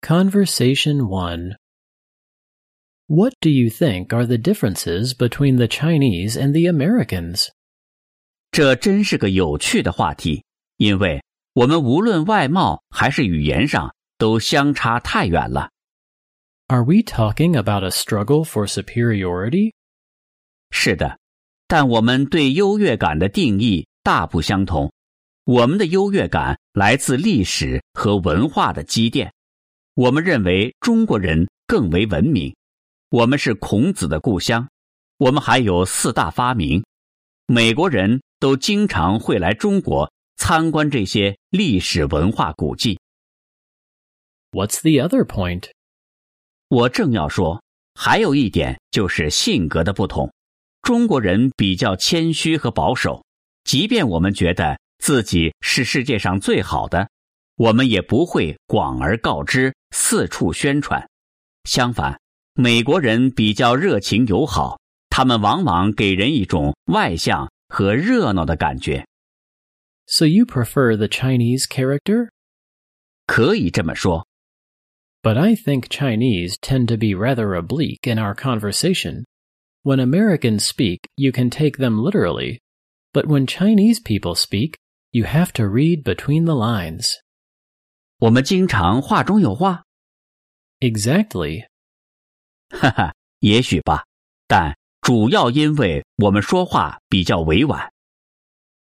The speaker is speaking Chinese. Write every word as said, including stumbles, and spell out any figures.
Conversation one. What do you think are the differences between the Chinese and the Americans? 这真是个有趣的话题，因为我们无论外貌还是语言上都相差太远了。 Are we talking about a struggle for superiority? 是的，但我们对优越感的定义大不相同。我们的优越感来自历史和文化的积淀。我们认为中国人更为文明，我们是孔子的故乡，我们还有四大发明。美国人都经常会来中国参观这些历史文化古迹。 What's the other point? 我正要说，还有一点就是性格的不同。中国人比较谦虚和保守，即便我们觉得自己是世界上最好的，我们也不会广而告之，四处宣传。相反，美国人比较热情友好，他们往往给人一种外向和热闹的感觉。 So you prefer the Chinese character? 可以这么说。 But I think Chinese tend to be rather oblique in our conversation. When Americans speak, you can take them literally. But when Chinese people speak, you have to read between the lines. 我们经常话中有话。 Exactly. 哈哈，也许吧，但主要因为我们说话比较委婉。